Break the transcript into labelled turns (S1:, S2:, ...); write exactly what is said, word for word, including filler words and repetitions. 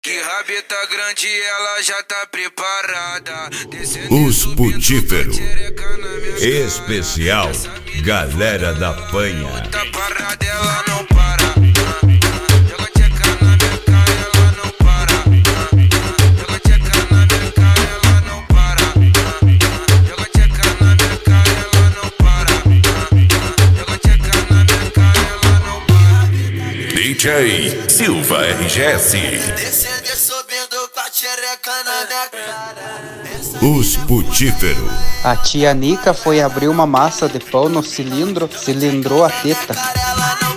S1: Que rabeta grande, ela já tá preparada.
S2: Os Putífero. Especial Galera da Panha.
S1: Outra parada, ela não para. Joga tcheca na minha cara, ela não para. Joga tcheca na minha cara, ela não para. Joga tcheca na minha cara, ela não para. Joga tcheca na minha cara, ela não para.
S2: D J Silva R G S.
S1: Descendo e subindo com a tchereca na minha cara.
S2: Os Putífero.
S3: A tia Nica foi abrir uma massa de pão no cilindro, cilindrou a teta.
S1: Ela não